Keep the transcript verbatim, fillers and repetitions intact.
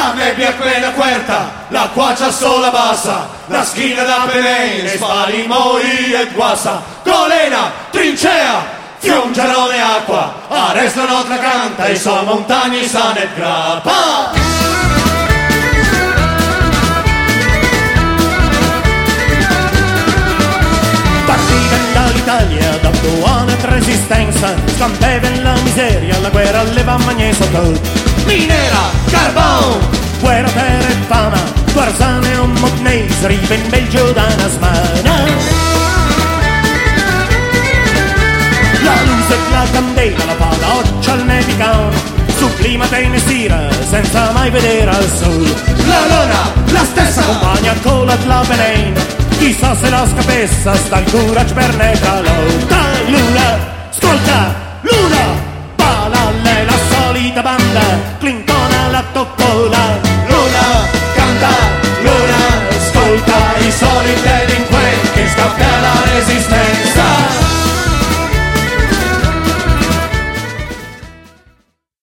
la nebbia è quella querta, la quaccia sola bassa, la schina da Pelene, spali, moi e guassa, golena, trincea, fium, gerone, acqua, ares la nostra canta e so montagne sane e grappa. L'Italia dopo anni di resistenza scampeva la miseria, la guerra leva magneso tot. Minera, carbone, guerra, terra e fama, guarzane e un mognese, rive in Belgio da una smana. La luce e la candela, la palla occia al nevicano, su clima te ne stira senza mai vedere al sol. La luna, la stessa compagna con la velena, chissà se la scapessa sta il coraggio per ne calò. Da luna, ascolta!